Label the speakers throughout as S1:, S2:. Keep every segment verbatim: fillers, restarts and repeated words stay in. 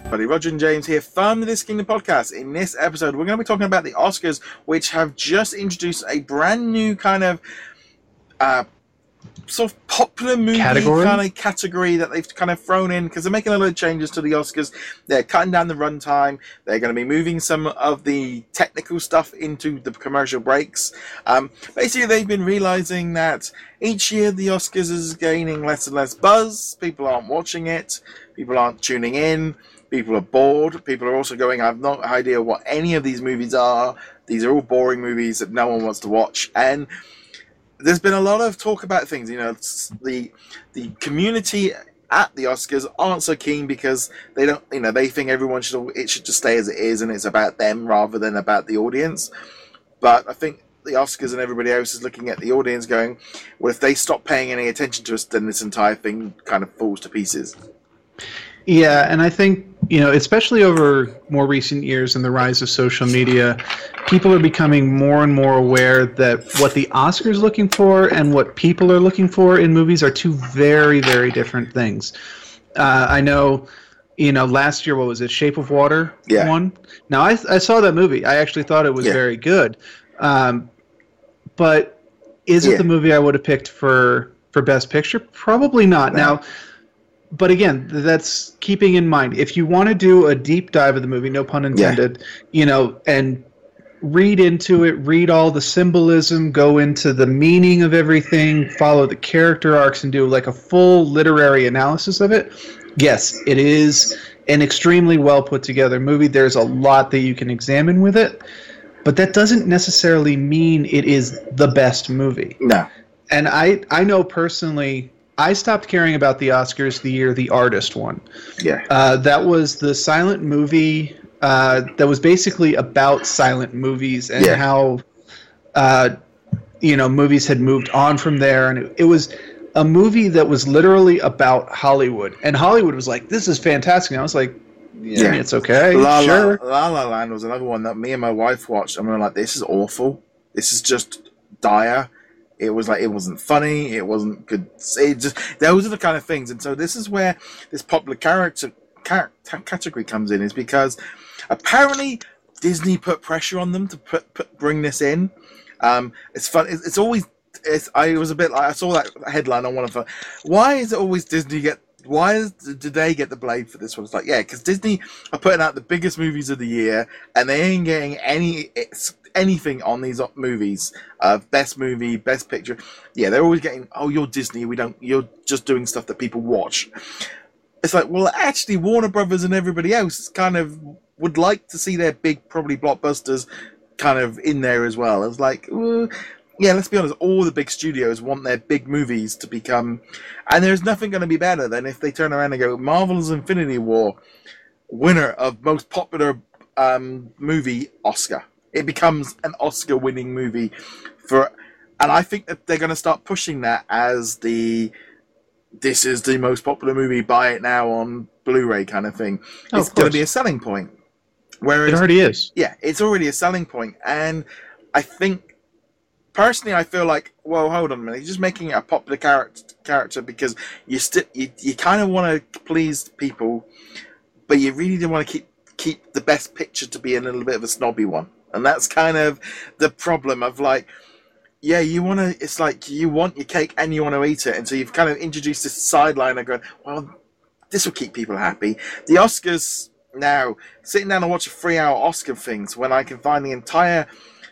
S1: Buddy Roger and James here from the This Kingdom podcast. In this episode, we're going to be talking about the Oscars, which have just introduced a brand new kind of uh, sort of popular movie
S2: category?
S1: kind of category that they've kind of thrown in because they're making a lot of changes to the Oscars. They're cutting down the runtime. They're going to be moving some of the technical stuff into the commercial breaks. Um, basically, they've been realizing that each year the Oscars is gaining less and less buzz. People aren't watching it. People aren't tuning in. People are bored. People are also going, I have no idea what any of these movies are. These are all boring movies that no one wants to watch. And there's been a lot of talk about things. You know, the the community at the Oscars aren't so keen because they don't, you know, they think everyone should, it should just stay as it is and it's about them rather than about the audience. But I think the Oscars and everybody else is looking at the audience going, well, if they stop paying any attention to us, then this entire thing kind of falls to pieces.
S2: Yeah, and I think, you know, especially over more recent years and the rise of social media, people are becoming more and more aware that what the Oscars is looking for and what people are looking for in movies are two very, very different things. Uh, I know, you know, last year, what was it, Shape of Water
S1: yeah.
S2: won? Now, I, I saw that movie. I actually thought it was yeah. very good. Um, but is it yeah. the movie I would have picked for, for Best Picture? Probably not. No. Now, but again, that's keeping in mind, if you want to do a deep dive of the movie, no pun intended, yeah. you know, and read into it, read all the symbolism, go into the meaning of everything, follow the character arcs, and do like a full literary analysis of it, yes, it is an extremely well put together movie. There's a lot that you can examine with it, but that doesn't necessarily mean it is the best movie.
S1: No.
S2: And I, I know personally, I stopped caring about the Oscars the year The Artist won.
S1: Yeah.
S2: Uh, that was the silent movie uh, that was basically about silent movies and
S1: yeah.
S2: how, uh, you know, movies had moved on from there. And it, it was a movie that was literally about Hollywood. And Hollywood was like, this is fantastic. And I was like, yeah, yeah. I mean, it's okay.
S1: La,
S2: sure.
S1: La, La La Land was another one that me and my wife watched. And we were like, this is awful. This is just dire. It was like, it wasn't funny, it wasn't good. It just, those are the kind of things. And so this is where this popular character, character category comes in, is because apparently Disney put pressure on them to put, put bring this in. Um, it's fun. It's, it's always, it's, I was a bit like, I saw that headline on one of them. Why is it always Disney get, why is, do they get the blame for this one? It's like, yeah, because Disney are putting out the biggest movies of the year and they ain't getting any, it's, anything on these movies, uh, best movie, best picture. Yeah, they're always getting, oh, you're Disney, we don't, you're just doing stuff that people watch. It's like, well, actually, Warner Brothers and everybody else kind of would like to see their big, probably blockbusters kind of in there as well. It's like, uh, yeah, let's be honest, all the big studios want their big movies to become, and there's nothing going to be better than if they turn around and go, Marvel's Infinity War, winner of most popular um, movie, Oscar. It becomes an Oscar-winning movie for, and I think that they're going to start pushing that as the, this is the most popular movie, buy it now on Blu-ray kind of thing.
S2: Oh,
S1: it's going to be a selling point. Whereas,
S2: it already is.
S1: Yeah, it's already a selling point, and I think, personally, I feel like, well, hold on a minute, you're just making it a popular character character because you still you, you kind of want to please people, but you really do want to keep keep the best picture to be a little bit of a snobby one. And that's kind of the problem of like, yeah, you want to, it's like you want your cake and you want to eat it. And so you've kind of introduced this sideline of going, well, this will keep people happy. The Oscars now, sitting down and watch a three hour Oscar things when I can find the entire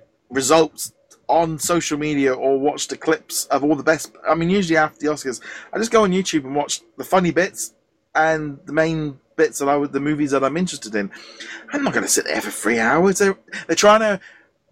S1: results on social media or watch the clips of all the best. I mean, usually after the Oscars, I just go on YouTube and watch the funny bits and the main bits that I would, the movies that I'm interested in. I'm not going to sit there for three hours. They're, they're trying to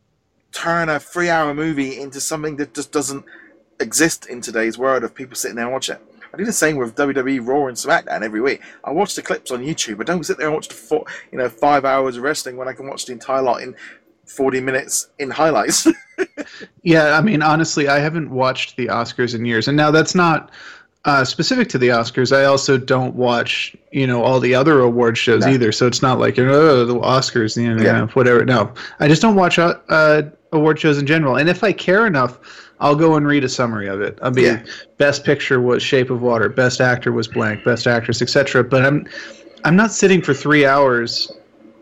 S1: turn a three-hour movie into something that just doesn't exist in today's world of people sitting there and watch it. I do the same with W W E Raw and SmackDown every week. I watch the clips on YouTube. I don't sit there and watch the four, you know, five hours of wrestling when I can watch the entire lot in forty minutes in highlights.
S2: Yeah, I mean, honestly, I haven't watched the Oscars in years, and now that's not uh, specific to the Oscars. I also don't watch, you know, all the other award shows no. either. So it's not like, you know, oh, the Oscars, you know, yeah. whatever. No, I just don't watch uh, uh, award shows in general. And if I care enough, I'll go and read a summary of it. I'll be yeah. Best Picture was Shape of Water, Best Actor was blank, Best Actress, et cetera. But I'm I'm not sitting for three hours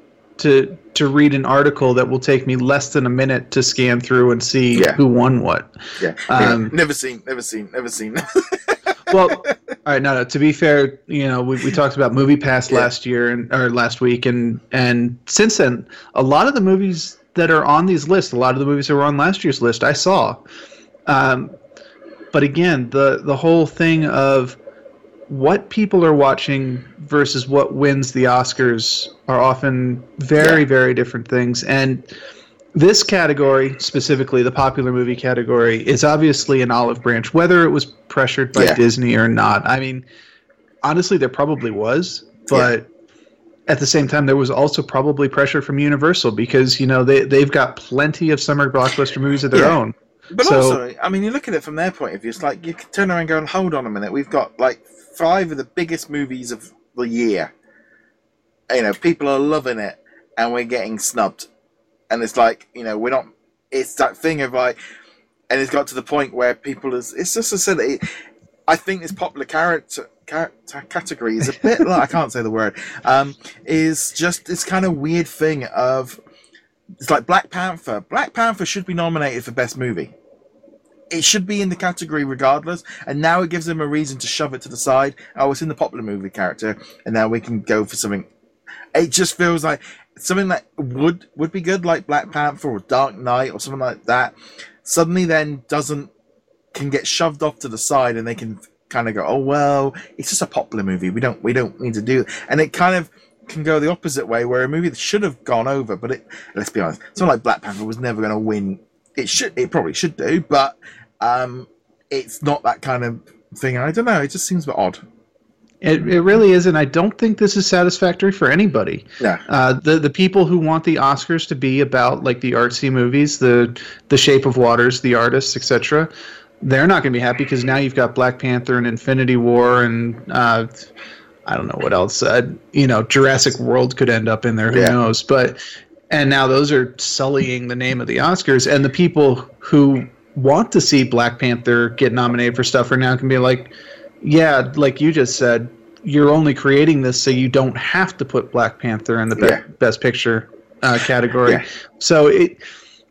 S2: to to read an article that will take me less than a minute to scan through and see
S1: yeah.
S2: who won what.
S1: Yeah. Um, yeah. Never seen, never seen, never seen.
S2: Well, all right. No, no. To be fair, you know, we we talked about MoviePass yeah. last year and or last week, and and since then, a lot of the movies that are on these lists, a lot of the movies that were on last year's list, I saw. Um, but again, the the whole thing of what people are watching versus what wins the Oscars are often very, yeah. very different things. And this category, specifically the popular movie category, is obviously an olive branch, whether it was pressured by yeah. Disney or not. I mean, honestly, there probably was, but yeah. at the same time, there was also probably pressure from Universal because, you know, they, they've got plenty of summer blockbuster movies of their yeah. own.
S1: But
S2: so,
S1: also, I mean, you look at it from their point of view, it's like you can turn around and go, hold on a minute, we've got like five of the biggest movies of the year. You know, people are loving it, and we're getting snubbed. And it's like, you know, we're not. It's that thing of like, and it's got to the point where people is. It's just a silly. I think this popular character, character category is a bit like, I can't say the word. Um, is just this kind of weird thing of. It's like Black Panther. Black Panther should be nominated for Best Movie. It should be in the category regardless, and now it gives them a reason to shove it to the side. Oh, it's in the popular movie character, and now we can go for something. It just feels like something that would would be good, like Black Panther or Dark Knight or something like that. Suddenly, then doesn't can get shoved off to the side, and they can kind of go, "Oh well, it's just a popular movie. We don't we don't need to do." And it kind of can go the opposite way, where a movie that should have gone over, but it let's be honest, something like Black Panther was never going to win. It should, it probably should do, but um, it's not that kind of thing. I don't know. It just seems a bit odd.
S2: It it really is, and I don't think this is satisfactory for anybody.
S1: Yeah.
S2: Uh, the the people who want the Oscars to be about like the artsy movies, the the Shape of Waters, the artists, et cetera, they're not going to be happy because now you've got Black Panther and Infinity War and uh, I don't know what else. Uh, you know, Jurassic World could end up in there. Who yeah. knows? But and now those are sullying the name of the Oscars, and the people who want to see Black Panther get nominated for stuff are now going to be like, yeah, like you just said, you're only creating this so you don't have to put Black Panther in the be-
S1: yeah.
S2: Best Picture uh, category.
S1: Yeah.
S2: So it,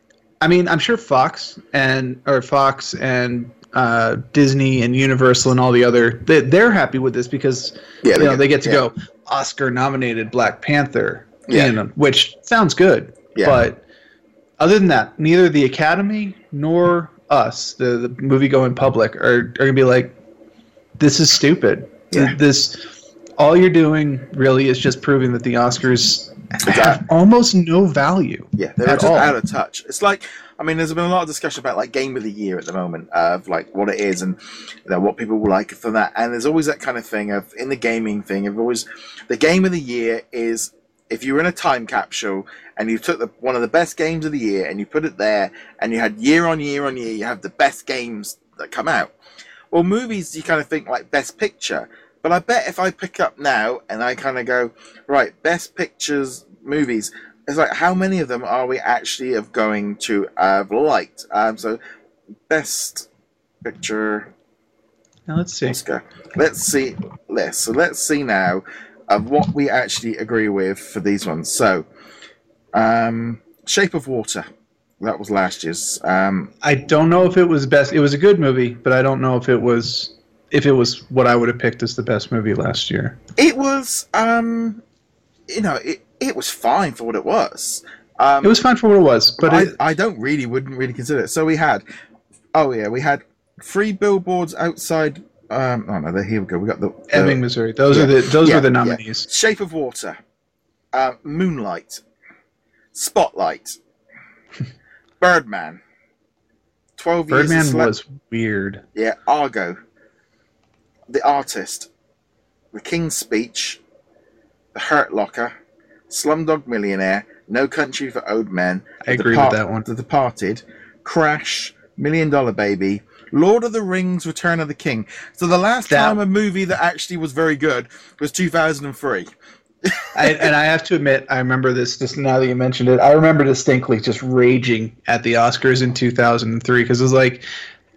S2: I mean, I'm sure Fox and or Fox and uh, Disney and Universal and all the other they, they're happy with this because
S1: yeah,
S2: you know
S1: get,
S2: they get to
S1: yeah.
S2: go Oscar nominated Black Panther.
S1: Yeah.
S2: You know, which sounds good,
S1: yeah.
S2: but other than that, neither the Academy nor us, the, the movie-going public, are, are going to be like, this is stupid.
S1: Yeah.
S2: This, all you're doing really is just proving that the Oscars have almost no value.
S1: Yeah, they're just all. out of touch. It's like, I mean, there's been a lot of discussion about like Game of the Year at the moment, of like what it is and you know what people will like for that. And there's always that kind of thing of in the gaming thing of always the Game of the Year is. If you were in a time capsule and you took the, one of the best games of the year and you put it there and you had year on year on year, you have the best games that come out. Well, movies, you kind of think like best picture. But I bet if I pick up now and I kind of go, right, best pictures movies, it's like how many of them are we actually of going to have liked? Um, so best picture.
S2: Now let's see.
S1: Oscar. Let's see this. So let's see now. Of what we actually agree with for these ones. So, um, Shape of Water. That was last year's. Um,
S2: I don't know if it was best. It was a good movie, but I don't know if it was if it was what I would have picked as the best movie last year.
S1: It was, um, you know, it, it was fine for what it was. Um,
S2: it was fine for what it was, but
S1: I,
S2: it,
S1: I don't really, wouldn't really consider it. So we had, oh yeah, we had Three Billboards Outside. Um, oh no, here we go. We got the, the
S2: Ebbing, Missouri. Those yeah, are the those
S1: yeah,
S2: were the nominees.
S1: Yeah. Shape of Water, uh, Moonlight, Spotlight, Birdman, Twelve Years.
S2: Birdman
S1: Sla-
S2: was weird.
S1: Yeah, Argo, The Artist, The King's Speech, The Hurt Locker, Slumdog Millionaire, No Country for Old Men.
S2: I agree Depart- with that one.
S1: The Departed, Crash, Million Dollar Baby. Lord of the Rings, Return of the King. So the last that, time a movie that actually was very good was two thousand three.
S2: I, and I have to admit, I remember this just now that you mentioned it. I remember distinctly just raging at the Oscars in two thousand three because it was like,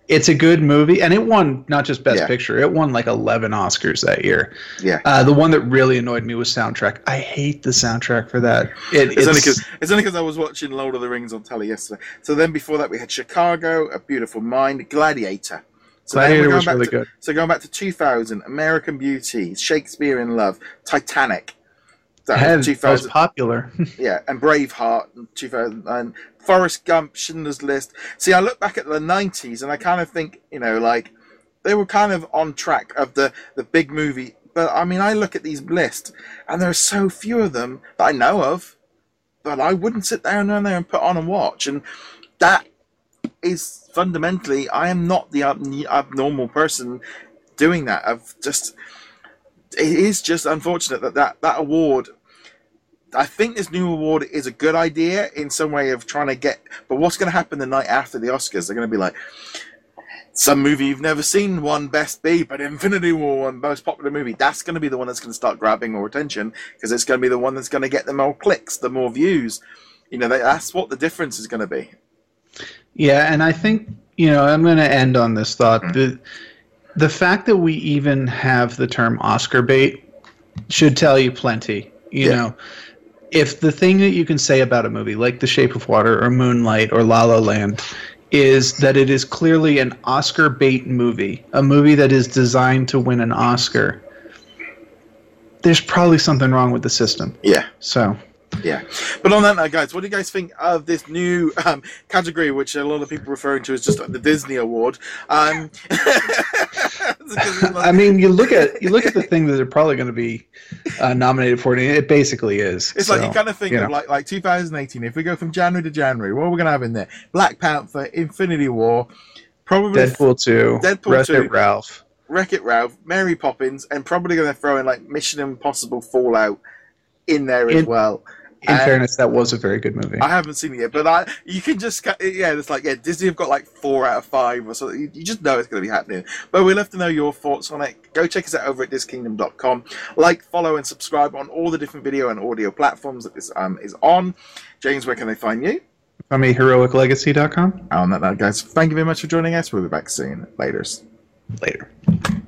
S2: it's a good movie, and it won not just Best
S1: Yeah.
S2: Picture, it won like eleven Oscars that year.
S1: Yeah.
S2: Uh, the one that really annoyed me was soundtrack. I hate the soundtrack for that. It,
S1: It's,
S2: it's
S1: only 'cause, it's only because I was watching Lord of the Rings on telly yesterday. So then before that we had Chicago, A Beautiful Mind, Gladiator. So then
S2: Gladiator
S1: we're going
S2: was
S1: back
S2: really
S1: to,
S2: good.
S1: So going back to two thousand, American Beauty, Shakespeare in Love, Titanic. That
S2: Had,
S1: was
S2: that
S1: two thousand.
S2: was popular.
S1: Yeah, and Braveheart in two thousand nine, Forrest Gump, Schindler's List. See, I look back at the nineties and I kind of think, you know, like they were kind of on track of the, the big movie. But I mean, I look at these lists and there are so few of them that I know of, but I wouldn't sit down there and put on and watch. And that is fundamentally, I am not the ab- abnormal person doing that. I've just, it is just unfortunate that that, that award, I think this new award is a good idea in some way of trying to get, but what's going to happen the night after the Oscars? They're going to be like, some movie you've never seen won Best B, but Infinity War won Most Popular Movie. That's going to be the one that's going to start grabbing more attention because it's going to be the one that's going to get the more clicks, the more views. You know, that's what the difference is going to be.
S2: Yeah, and I think, you know, I'm going to end on this thought.
S1: Mm.
S2: The, the fact that we even have the term Oscar bait should tell you plenty. You
S1: Yeah.
S2: know, if the thing that you can say about a movie like The Shape of Water or Moonlight or La La Land is that it is clearly an Oscar bait movie, a movie that is designed to win an Oscar, there's probably something wrong with the system.
S1: Yeah.
S2: So...
S1: Yeah, but on that note, guys, what do you guys think of this new um, category, which a lot of people are referring to as just the Disney Award? Um,
S2: I mean, you look at you look at the thing that they're probably going to be uh, nominated for, and it basically is.
S1: It's
S2: so,
S1: like you kind of think
S2: you
S1: of
S2: know.
S1: like like two thousand eighteen. If we go from January to January, what are we going to have in there? Black Panther, Infinity War, probably
S2: Deadpool two,
S1: Deadpool
S2: Wreck-It
S1: two,
S2: Ralph.
S1: Wreck-It Ralph, Mary Poppins, and probably going to throw in like Mission Impossible Fallout in there as
S2: In-
S1: well.
S2: In
S1: And
S2: fairness, that was a very good movie.
S1: I haven't seen it yet, but I you can just yeah, it's like yeah, Disney have got like four out of five or something. You, you just know it's going to be happening. But we'd love to know your thoughts on it. Go check us out over at disc kingdom dot com. Like, follow, and subscribe on all the different video and audio platforms that this um is on. James, where can they find you?
S2: From a heroic legacy dot com.
S1: On that note, guys, thank you very much for joining us. We'll be back soon. Laters.
S2: Later.